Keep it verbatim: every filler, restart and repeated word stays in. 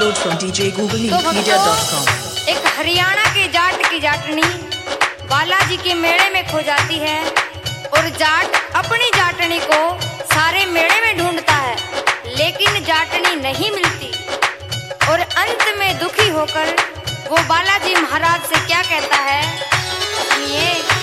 Download from d j google media dot com। एक हरियाणा के जाट की जाटनी बालाजी के मेले में खो जाती है और जाट अपनी जाटनी को सारे मेले में ढूंढता है, लेकिन जाटनी नहीं मिलती और अंत में दुखी होकर वो बालाजी महाराज से क्या कहता है, सुनिए।